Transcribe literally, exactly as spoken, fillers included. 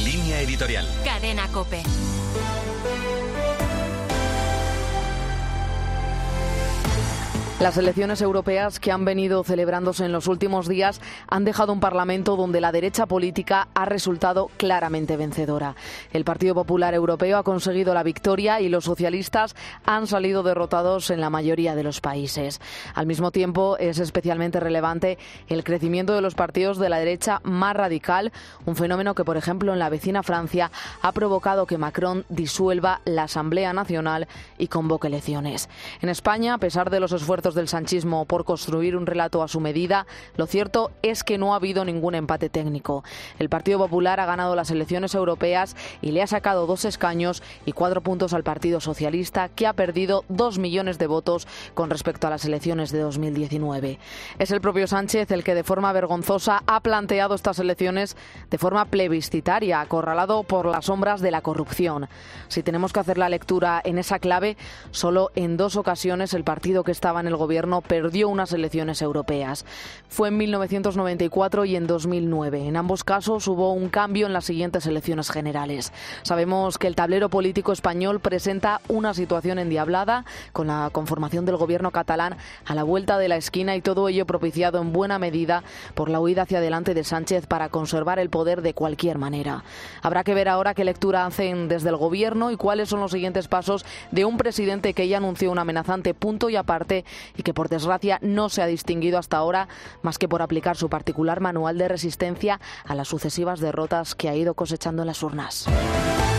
Línea editorial. Cadena COPE. Las elecciones europeas que han venido celebrándose en los últimos días han dejado un Parlamento donde la derecha política ha resultado claramente vencedora. El Partido Popular Europeo ha conseguido la victoria y los socialistas han salido derrotados en la mayoría de los países. Al mismo tiempo, es especialmente relevante el crecimiento de los partidos de la derecha más radical, un fenómeno que, por ejemplo, en la vecina Francia ha provocado que Macron disuelva la Asamblea Nacional y convoque elecciones. En España, a pesar de los esfuerzos del sanchismo por construir un relato a su medida, lo cierto es que no ha habido ningún empate técnico. El Partido Popular ha ganado las elecciones europeas y le ha sacado dos escaños y cuatro puntos al Partido Socialista, que ha perdido dos millones de votos con respecto a las elecciones de dos mil diecinueve. Es el propio Sánchez el que de forma vergonzosa ha planteado estas elecciones de forma plebiscitaria, acorralado por las sombras de la corrupción. Si tenemos que hacer la lectura en esa clave, solo en dos ocasiones el partido que estaba en el gobierno perdió unas elecciones europeas. Fue en mil novecientos noventa y cuatro y en dos mil nueve. En ambos casos hubo un cambio en las siguientes elecciones generales. Sabemos que el tablero político español presenta una situación endiablada, con la conformación del gobierno catalán a la vuelta de la esquina, y todo ello propiciado en buena medida por la huida hacia adelante de Sánchez para conservar el poder de cualquier manera. Habrá que ver ahora qué lectura hacen desde el gobierno y cuáles son los siguientes pasos de un presidente que ya anunció un amenazante punto y aparte y que por desgracia no se ha distinguido hasta ahora más que por aplicar su particular manual de resistencia a las sucesivas derrotas que ha ido cosechando en las urnas.